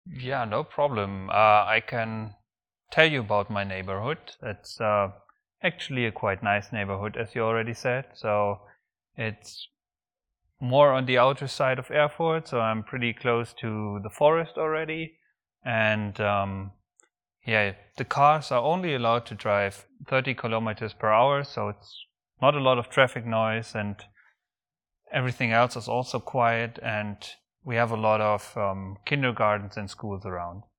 Yeah, no problem. I can tell you about my neighborhood. It's actually a quite nice neighborhood, as you already said. So it's more on the outer side of Erfurt, so I'm pretty close to the forest already. And yeah, the cars are only allowed to drive 30 kilometers per hour, so it's not a lot of traffic noise, and everything else is also quiet. And we have a lot of kindergartens and schools around.